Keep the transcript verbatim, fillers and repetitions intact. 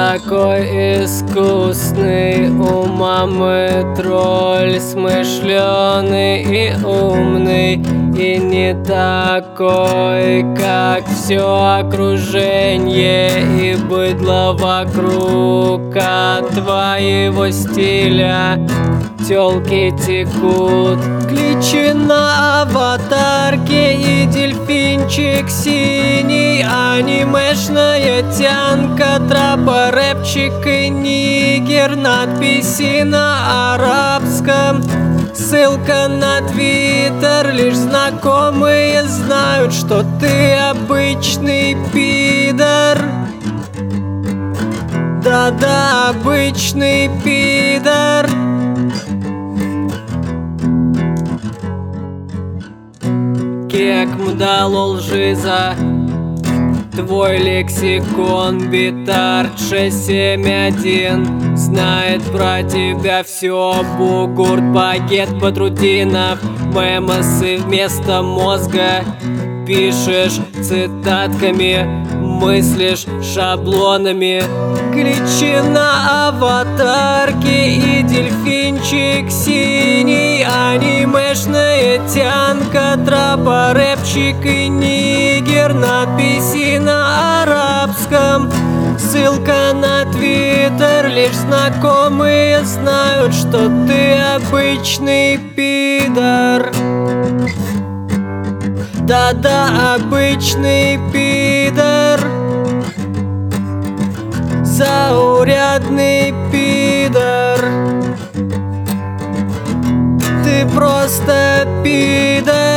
такой искусный, у мамы тролль смышленый и умный, и не такой, как все окружение и быдло вокруг. От твоего стиля тёлки текут, кличи на аватарке и дельфинчик синий, анимешная тянка, трапа, рэпчик и нигер, надписи на арабском, ссылка на твиттер. Лишь знакомые знают, что ты обычный пидор. Да-да, обычный пидор. Кек мдало лжиза, твой лексикон битард шесть семь один знает про тебя все. Бугурт, багет, Батрутдинов, мемосы вместо мозга. Пишешь цитатками, мыслишь шаблонами. Кличи на аватарке и дельфинчик синий, анимешная тянка, трапа, рэпчик и нигер, надписи на арабском, ссылка на твиттер. Лишь знакомые знают, что ты обычный пидор. Да-да, обычный пидор. Заурядный пидор. Ты просто пидор.